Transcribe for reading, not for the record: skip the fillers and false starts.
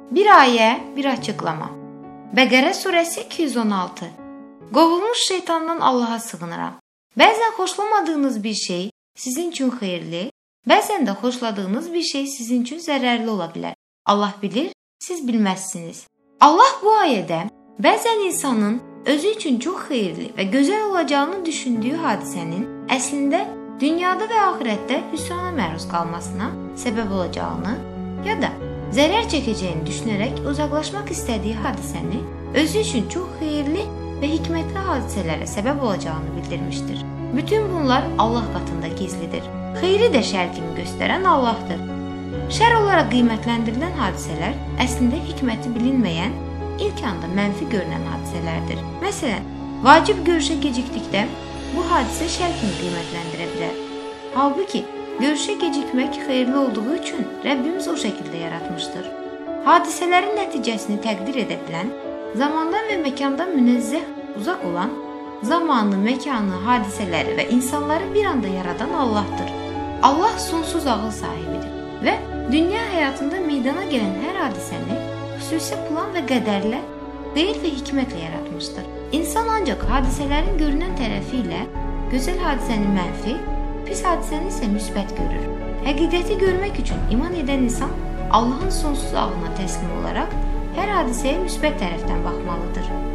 Bir ayə, bir açıqlama. Bəqərə surəsi 216. Qovulmuş şeytandan Allaha sığınıram. Bəzən xoşlamadığınız bir şey sizin üçün xeyirli, bəzən də xoşladığınız bir şey sizin üçün zərərli ola bilər. Allah bilir, siz bilməzsiniz. Allah bu ayədə bəzən insanın özü üçün çox xeyirli və gözəl olacağını düşündüyü hadisənin əslində dünyada və axirətdə hüsrana məruz qalmasına səbəb olacağını ya da zərər çəkəcəyini düşünərək uzaqlaşmaq istədiyi hadisəni özü üçün çox xeyirli və hikmətli hadisələrə səbəb olacağını bildirmişdir. Bütün bunlar Allah qatında gizlidir. Xeyri də şər kimi göstərən Allahdır. Şər olaraq qiymətləndirilən hadisələr əslində hikməti bilinməyən, ilk anda mənfi görünən hadisələrdir. Məsələn, vacib görüşə gecikdikdə bu hadisə şər kimi qiymətləndirə bilər. Halbuki, görüşə gecikmək xeyirli olduğu üçün Rəbbimiz o şəkildə yaratmışdır. Hadisələrin nəticəsini təqdir edə bilən, zamandan və məkandan münezzeh uzaq olan, zamanı, məkanı, hadisələri və insanları bir anda yaradan Allahdır. Allah sonsuz ağıl sahibidir və dünya həyatında meydana gələn hər hadisəni xüsusi plan və qədərlə, xeyir və hikmətlə yaratmışdır. İnsan ancaq hadisələrin görünən tərəfi ilə gözəl hadisəni mənfi, pis hadisəni isə müsbət görür. Həqiqəti görmək üçün iman edən insan Allahın sonsuz ağlına təslim olaraq hər hadisəyə müsbət tərəfdən baxmalıdır.